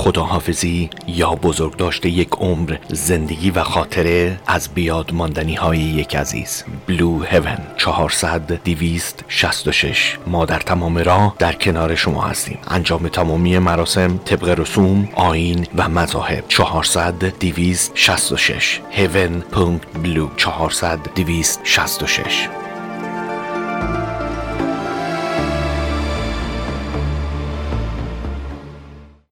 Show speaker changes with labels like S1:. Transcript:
S1: خداحافظی یا بزرگداشت یک عمر، زندگی و خاطره از بیاد ماندنی های یک عزیز. بلو هیون 400-266. ما در تمام راه در کنار شما هستیم. انجام تمامی مراسم طبق رسوم، آیین و مذاهب. 400-266. heaven.blue 400-266.